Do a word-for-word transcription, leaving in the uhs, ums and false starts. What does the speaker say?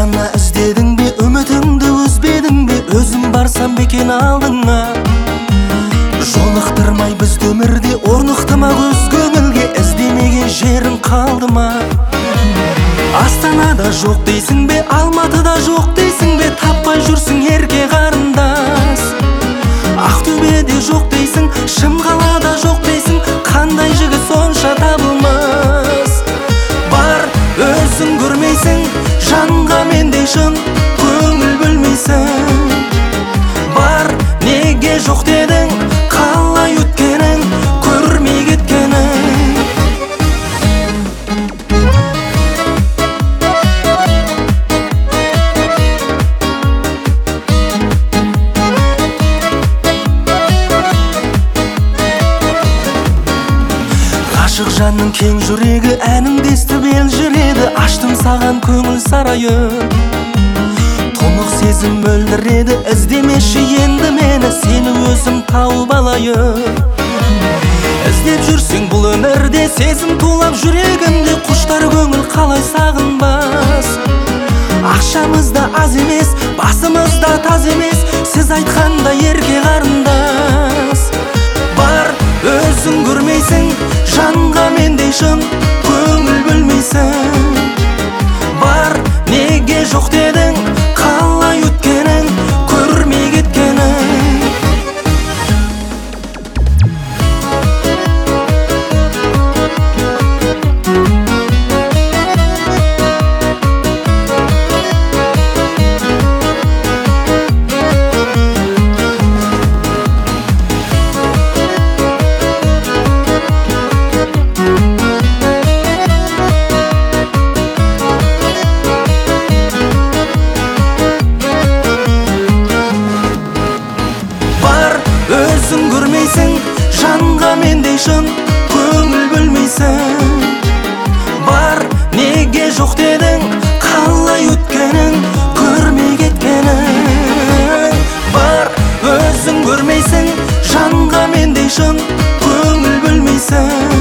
ғана іздедің бе, үмітіңді үзбедің бе, өзім барсам бекен алдыңа. Жолықтырмай бізді өмірде, орнықты ма көз көңілге, іздемеген жерің қалды ма? Астанада жоқ дейсің бе, Алматыда жоқ дейсің бе, таппай жүрсің ерке қарындас. Ақтөбеде жоқ дейсің, Шымқалада жоқ дейсің, қандай жігіт сонша табылмас? Бар, өзің көрмейсің, жанға мендей шын көңіл бөлмейсің. Бар, неге жоқ дедің, қалай өткенің, көрмей кеткенің. Ғашық жанның кең жүрегі әніңді естіп ел жүреді, аштым саған көңіл сарайын. Тұнық сезім мөлдіреді, іздемеші енді мені, сені өзім тауып алайын. Іздеп жүрсің бұл өмірде, сезім тулап жүрегімде, құштар көңіл қалай сағынбас? Ақшамызда аз емес, басымызда таз емес, сіз айтқанда ерке қарындас. Бар, өзің көрмейсің, жанға мендей шын көңіл бөлмейсің. Бар, неге жоқ дедің, қалай өткенің, көрмей кеткенің. Өзің көрмейсің, жанға мендей шын көңіл бөлмейсің. Бар, неге жоқ дедің, қалай өткенің, көрмей кеткенің. Бар, өзің көрмейсің, жанға мендей шын көңіл бөлмейсің.